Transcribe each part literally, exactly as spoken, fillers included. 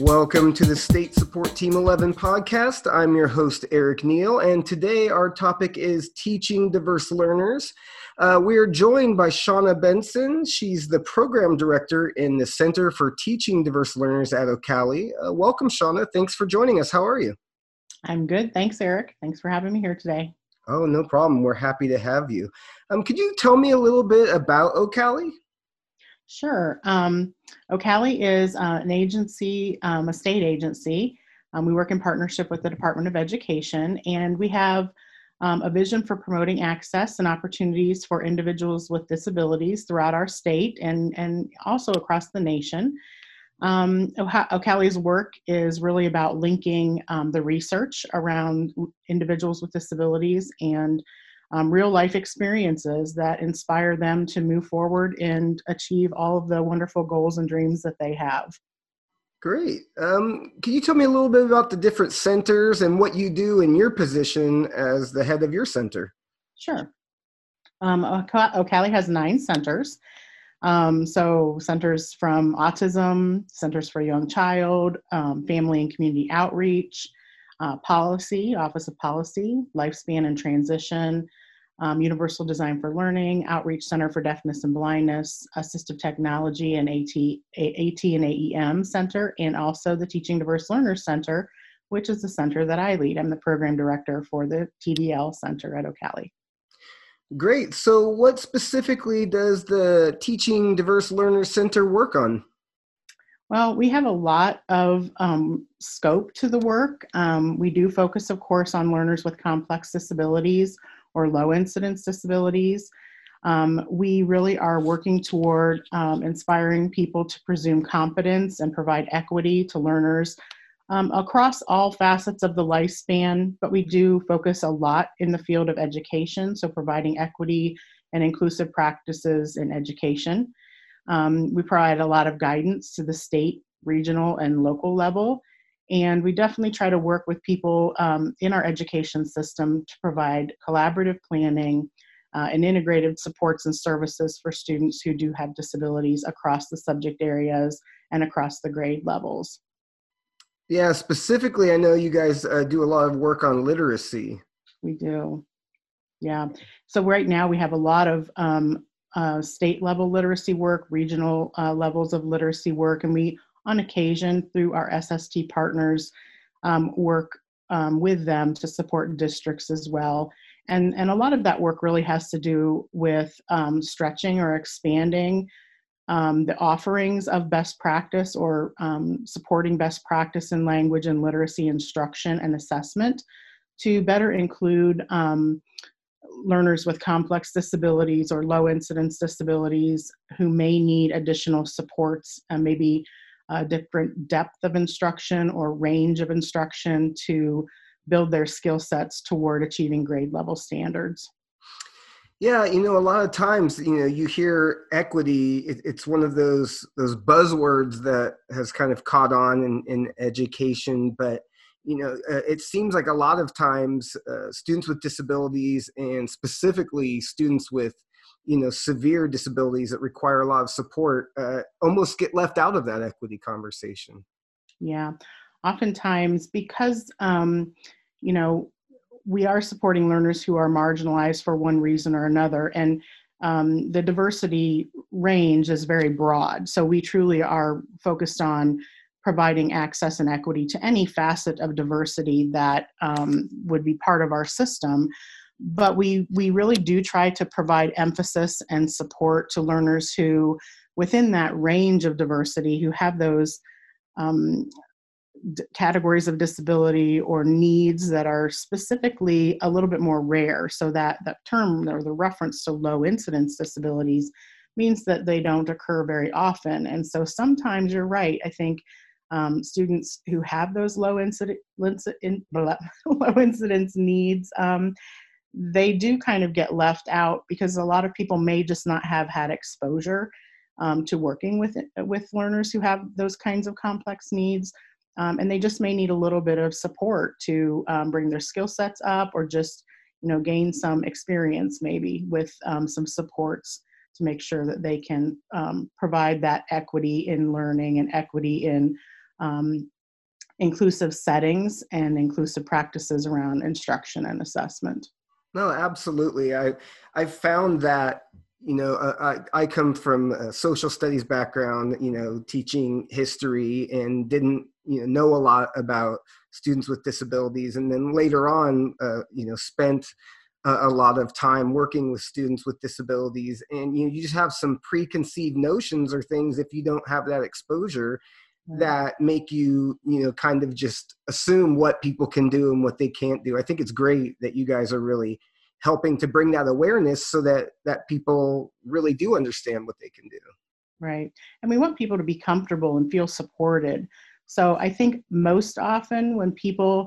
Welcome to the State Support Team eleven podcast. I'm your host, Eric Neal, and today our topic is teaching diverse learners. Uh, we are joined by Shauna Benson. She's the program director in the Center for Teaching Diverse Learners at Ocali. Uh, welcome, Shauna. Thanks for joining us. How are you? I'm good. Thanks, Eric. Thanks for having me here today. Oh, no problem. We're happy to have you. Um, could you tell me a little bit about Ocali? Sure. Um, Ocali is uh, an agency, um, a state agency. Um, we work in partnership with the Department of Education, and we have um, a vision for promoting access and opportunities for individuals with disabilities throughout our state and, and also across the nation. Um, Ocali's work is really about linking um, the research around individuals with disabilities and um, real life experiences that inspire them to move forward and achieve all of the wonderful goals and dreams that they have. Great. Um, can you tell me a little bit about the different centers and what you do in your position as the head of your center? Sure. Um, Ocali has nine centers. Um, so centers from autism, centers for young child, um, family and community outreach, uh, policy, Office of Policy, lifespan and transition, um, Universal Design for Learning, Outreach Center for Deafness and Blindness, Assistive Technology and AT, AT and A E M Center, and also the Teaching Diverse Learners Center, which is the center that I lead. I'm the program director for the T D L Center at Ocali. Great. So what specifically does the Teaching Diverse Learners Center work on? Well, we have a lot of um, scope to the work. Um, we do focus, of course, on learners with complex disabilities or low incidence disabilities. Um, we really are working toward um, inspiring people to presume competence and provide equity to learners Um, across all facets of the lifespan, but we do focus a lot in the field of education, so providing equity and inclusive practices in education. Um, we provide a lot of guidance to the state, regional, and local level, and we definitely try to work with people um, in our education system to provide collaborative planning uh, and integrated supports and services for students who do have disabilities across the subject areas and across the grade levels. Yeah, specifically, I know you guys uh, do a lot of work on literacy. We do. Yeah. So right now we have a lot of um, uh, state level literacy work, regional uh, levels of literacy work, and we, on occasion, through our S S T partners, um, work um, with them to support districts as well. And, and a lot of that work really has to do with um, stretching or expanding Um, the offerings of best practice or um, supporting best practice in language and literacy instruction and assessment to better include um, learners with complex disabilities or low incidence disabilities who may need additional supports and maybe a different depth of instruction or range of instruction to build their skill sets toward achieving grade level standards. Yeah, you know, a lot of times, you know, you hear equity, it, it's one of those those buzzwords that has kind of caught on in, in education, but, you know, uh, it seems like a lot of times uh, students with disabilities and specifically students with, you know, severe disabilities that require a lot of support uh, almost get left out of that equity conversation. Yeah, oftentimes because, um, you know, we are supporting learners who are marginalized for one reason or another. And um, the diversity range is very broad. So we truly are focused on providing access and equity to any facet of diversity that um, would be part of our system. But we, we really do try to provide emphasis and support to learners who, within that range of diversity, who have those um, d- categories of disability or needs that are specifically a little bit more rare. So that that term or the reference to low incidence disabilities means that they don't occur very often. And so sometimes you're right. I think um, students who have those low incident, in, low incidence needs, um, they do kind of get left out because a lot of people may just not have had exposure um, to working with with learners who have those kinds of complex needs. Um, and they just may need a little bit of support to um, bring their skill sets up or just, you know, gain some experience maybe with um, some supports to make sure that they can um, provide that equity in learning and equity in um, inclusive settings and inclusive practices around instruction and assessment. No, absolutely. I I found that, you know, uh, I I come from a social studies background, you know, teaching history, and didn't, you know know a lot about students with disabilities, and then later on, uh, you know, spent a, a lot of time working with students with disabilities, and you know, you just have some preconceived notions or things if you don't have that exposure Right. that make you, you know, kind of just assume what people can do and what they can't do. I think it's great that you guys are really helping to bring that awareness so that that people really do understand what they can do. Right. And we want people to be comfortable and feel supported. So I think most often when people,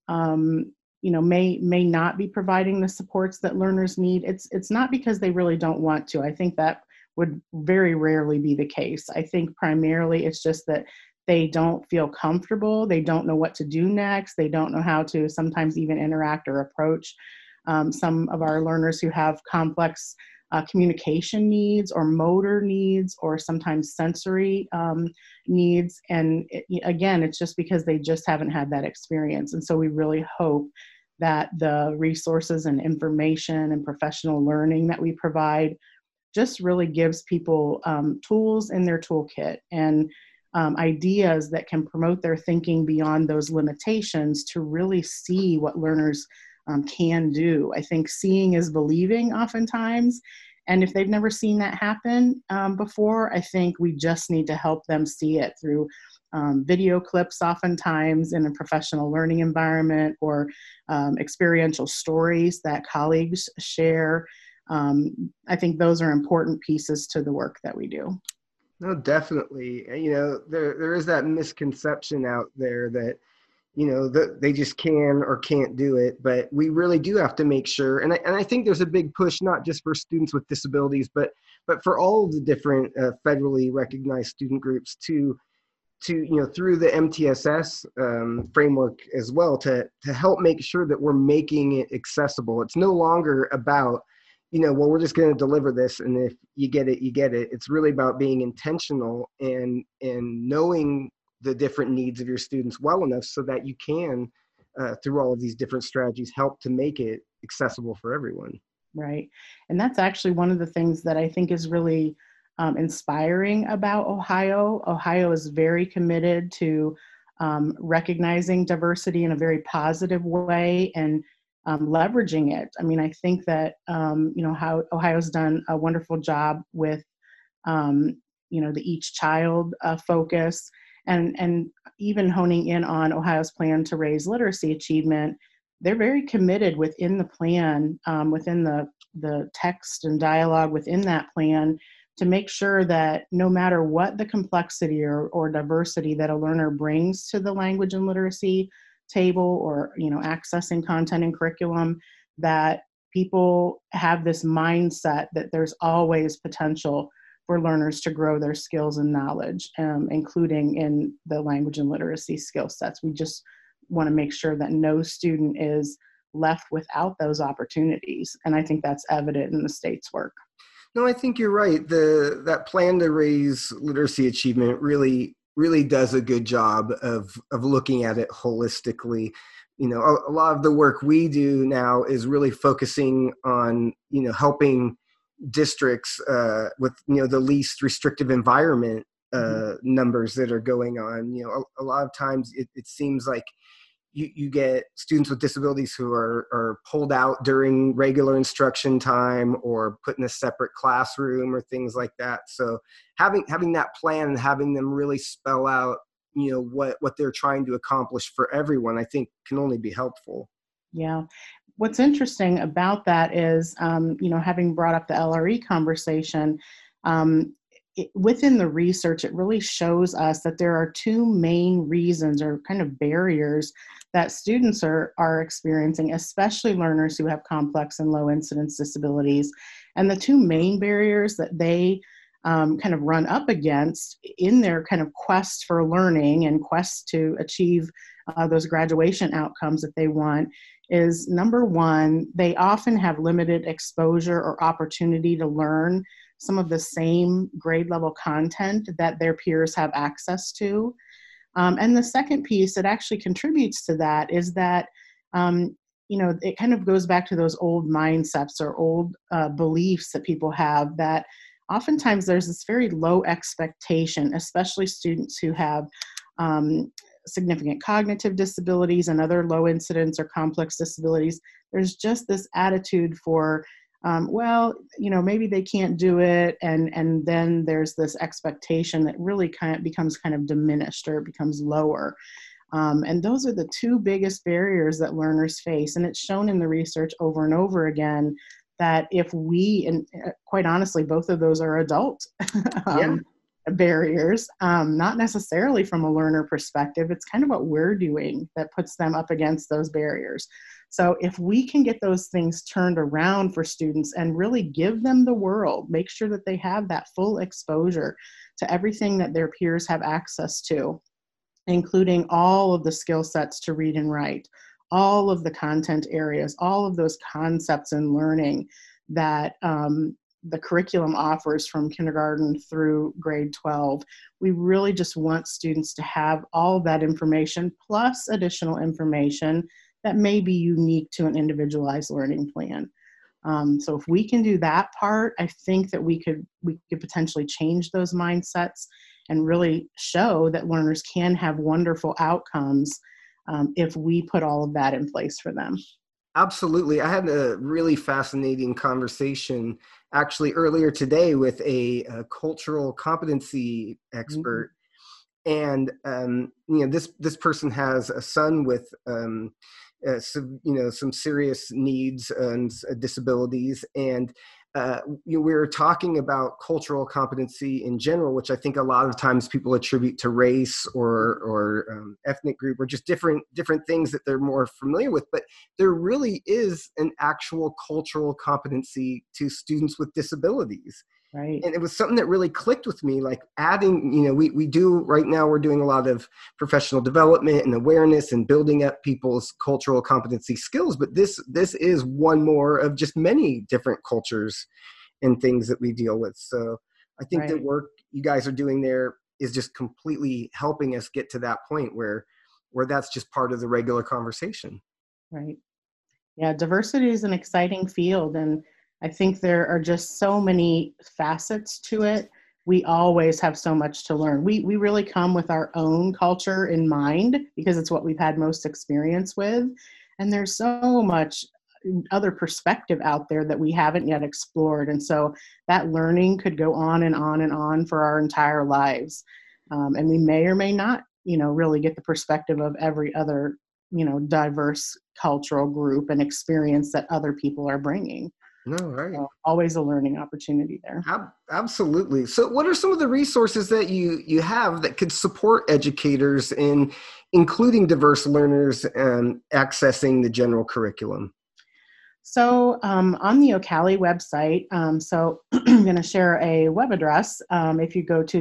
um, you know, may may not be providing the supports that learners need, it's it's not because they really don't want to. I think that would very rarely be the case. I think primarily it's just that they don't feel comfortable. They don't know what to do next. They don't know how to sometimes even interact or approach um, some of our learners who have complex uh, communication needs or motor needs or sometimes sensory um, needs. And it, again, it's just because they just haven't had that experience. And so we really hope that the resources and information and professional learning that we provide just really gives people um, tools in their toolkit and um, ideas that can promote their thinking beyond those limitations to really see what learners um, can do. I think seeing is believing oftentimes. And if they've never seen that happen um, before, I think we just need to help them see it through um, video clips, oftentimes in a professional learning environment, or um, experiential stories that colleagues share. Um, I think those are important pieces to the work that we do. No, definitely. You know, there there is that misconception out there that, you know, that they just can or can't do it, but we really do have to make sure. And I, and I think there's a big push, not just for students with disabilities, but but for all of the different uh, federally recognized student groups to to you know through the M T S S um, framework as well, to to help make sure that we're making it accessible. It's no longer about, you know, well, we're just going to deliver this, and if you get it, you get it. It's really about being intentional and and knowing the different needs of your students well enough so that you can, uh, through all of these different strategies, help to make it accessible for everyone. Right. And that's actually one of the things that I think is really um, inspiring about Ohio. Ohio is very committed to um, recognizing diversity in a very positive way and um, leveraging it. I mean, I think that, um, you know, how Ohio's done a wonderful job with, um, you know, the Each Child uh, focus, and, and even honing in on Ohio's plan to raise literacy achievement. They're very committed within the plan, um, within the, the text and dialogue within that plan, to make sure that no matter what the complexity or, or diversity that a learner brings to the language and literacy table, or, you know, accessing content and curriculum, that people have this mindset that there's always potential for learners to grow their skills and knowledge, um, including in the language and literacy skill sets. We just want to make sure that no student is left without those opportunities. And I think that's evident in the state's work. No, I think you're right. The that plan to raise literacy achievement really really does a good job of of looking at it holistically. You know, a, a lot of the work we do now is really focusing on, you know, helping districts uh, with, you know, the least restrictive environment uh, mm-hmm. numbers that are going on. You know, a, a lot of times it, it seems like you, you get students with disabilities who are, are pulled out during regular instruction time or put in a separate classroom or things like that. So having having that plan and having them really spell out, you know, what, what they're trying to accomplish for everyone, I think can only be helpful. Yeah. What's interesting about that is, um, you know, having brought up the L R E conversation, um, it, within the research, it really shows us that there are two main reasons or kind of barriers that students are, are experiencing, especially learners who have complex and low incidence disabilities. And the two main barriers that they um, kind of run up against in their kind of quest for learning and quest to achieve uh, those graduation outcomes that they want is, number one, they often have limited exposure or opportunity to learn some of the same grade level content that their peers have access to. Um, and the second piece that actually contributes to that is that, um, you know, it kind of goes back to those old mindsets or old uh, beliefs that people have, that oftentimes there's this very low expectation, especially students who have um, significant cognitive disabilities and other low incidence or complex disabilities. There's just this attitude for, um, well, you know, maybe they can't do it. And, and then there's this expectation that really kind of becomes kind of diminished, or it becomes lower. Um, and those are the two biggest barriers that learners face. And it's shown in the research over and over again that if we, and uh, quite honestly, both of those are adult Yeah. um, barriers, um, not necessarily from a learner perspective. It's kind of what we're doing that puts them up against those barriers. So if we can get those things turned around for students and really give them the world, make sure that they have that full exposure to everything that their peers have access to, including all of the skill sets to read and write, all of the content areas, all of those concepts and learning that um, the curriculum offers from kindergarten through grade twelve. We really just want students to have all of that information, plus additional information that may be unique to an individualized learning plan. Um, so if we can do that part, I think that we could we could potentially change those mindsets and really show that learners can have wonderful outcomes um, if we put all of that in place for them. Absolutely. I had a really fascinating conversation actually earlier today with a, a cultural competency expert. Mm-hmm. And, um, you know, this, this person has a son with, um, uh, some, you know, some serious needs and uh, disabilities. And uh, you know, we were talking about cultural competency in general, which I think a lot of times people attribute to race or or um, ethnic group, or just different different things that they're more familiar with. But there really is an actual cultural competency to students with disabilities. Right. And it was something that really clicked with me, like adding, you know, we, we do right now, we're doing a lot of professional development and awareness and building up people's cultural competency skills. But this, this is one more of just many different cultures and things that we deal with. So I think right. the work you guys are doing there is just completely helping us get to that point where, where that's just part of the regular conversation. Right. Yeah. Diversity is an exciting field, and I think there are just so many facets to it. We always have so much to learn. We we really come with our own culture in mind because it's what we've had most experience with. And there's so much other perspective out there that we haven't yet explored. And so that learning could go on and on and on for our entire lives. Um, and we may or may not, you know, really get the perspective of every other, you know, diverse cultural group and experience that other people are bringing. No, right. So always a learning opportunity there. Ab- absolutely. So what are some of the resources that you, you have that could support educators in including diverse learners and accessing the general curriculum? So um, on the Ocali website, um, so I'm going to share a web address. Um, if you go to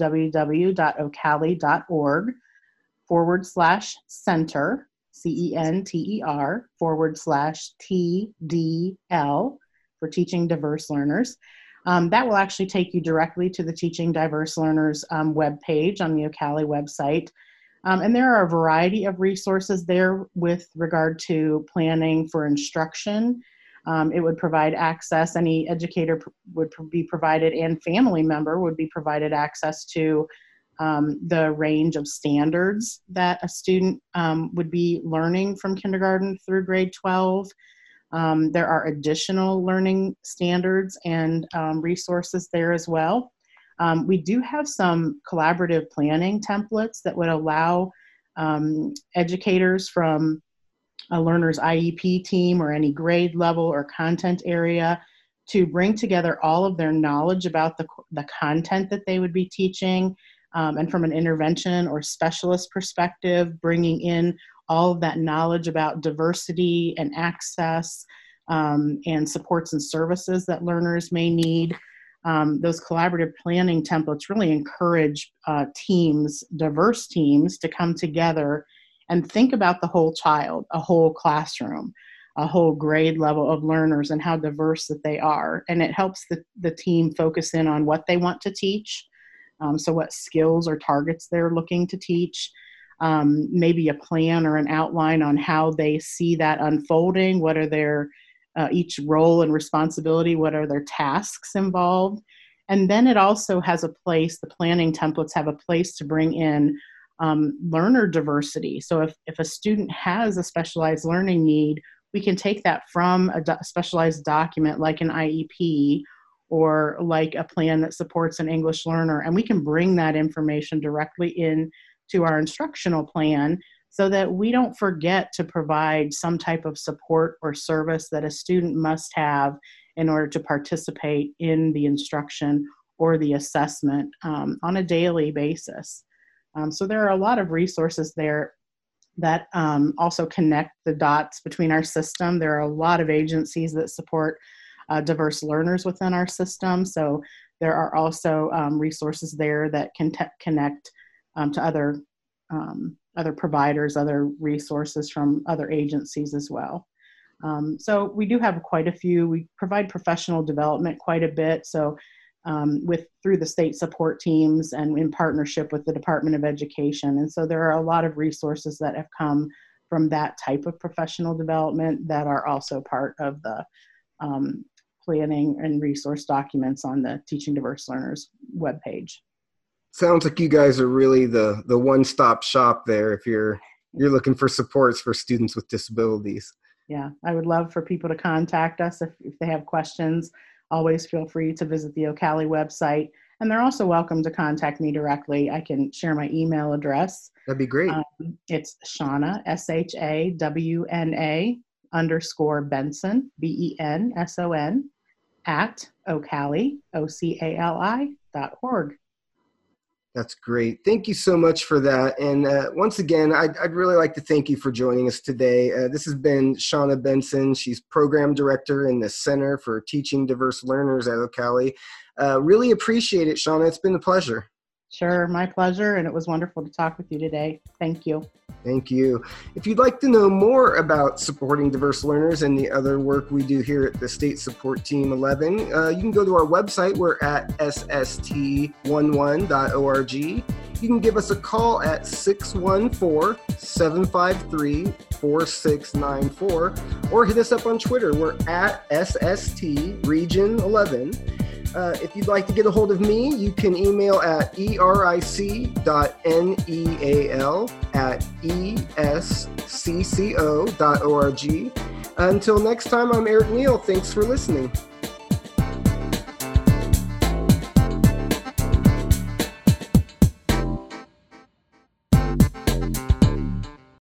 www.ocali.org forward slash center, C E N T E R, forward slash T D L, for Teaching Diverse Learners. Um, that will actually take you directly to the Teaching Diverse Learners um, webpage on the Ocali website. Um, and there are a variety of resources there with regard to planning for instruction. Um, it would provide access, any educator pr- would pr- be provided, and family member would be provided access to um, the range of standards that a student um, would be learning from kindergarten through grade twelve. Um, there are additional learning standards and um, resources there as well. Um, we do have some collaborative planning templates that would allow um, educators from a learner's I E P team or any grade level or content area to bring together all of their knowledge about the, the content that they would be teaching, um, and from an intervention or specialist perspective, bringing in all of that knowledge about diversity and access um, and supports and services that learners may need. Um, those collaborative planning templates really encourage uh, teams, diverse teams, to come together and think about the whole child, a whole classroom, a whole grade level of learners and how diverse that they are. And it helps the, the team focus in on what they want to teach, Um, so what skills or targets they're looking to teach, um, maybe a plan or an outline on how they see that unfolding, what are their, uh, each role and responsibility, what are their tasks involved. And then it also has a place, the planning templates have a place to bring in um, learner diversity. So if, if a student has a specialized learning need, we can take that from a do- specialized document like an I E P or like a plan that supports an English learner, and we can bring that information directly in to our instructional plan so that we don't forget to provide some type of support or service that a student must have in order to participate in the instruction or the assessment um, on a daily basis. Um, so there are a lot of resources there that um, also connect the dots between our system. There are a lot of agencies that support uh, diverse learners within our system. So there are also um, resources there that can te- connect um, to other, um, other providers, other resources from other agencies as well. Um, so we do have quite a few. We provide professional development quite a bit. So um, with through the state support teams and in partnership with the Department of Education. And so there are a lot of resources that have come from that type of professional development that are also part of the um, planning and resource documents on the Teaching Diverse Learners webpage. Sounds like you guys are really the the one-stop shop there if you're you're looking for supports for students with disabilities. Yeah, I would love for people to contact us if, if they have questions. Always feel free to visit the Ocali website, and they're also welcome to contact me directly. I can share my email address. That'd be great. Um, it's Shawna, S H A W N A underscore Benson, B E N S O N, at Ocali, O C A L I dot org. That's great. Thank you so much for that. And uh, once again, I'd, I'd really like to thank you for joining us today. Uh, this has been Shawna Benson. She's Program Director in the Center for Teaching Diverse Learners at Ocali. Uh, really appreciate it, Shawna. It's been a pleasure. Sure, my pleasure, and it was wonderful to talk with you today. Thank you. Thank you. If you'd like to know more about supporting diverse learners and the other work we do here at the State Support Team eleven, uh, you can go to our website. We're at S S T eleven dot org. You can give us a call at six one four, seven five three, four six nine four or hit us up on Twitter. We're at S S T Region eleven. Uh, if you'd like to get a hold of me, you can email at eric dot neal at e s c c o dot org. Until next time, I'm Eric Neal. Thanks for listening.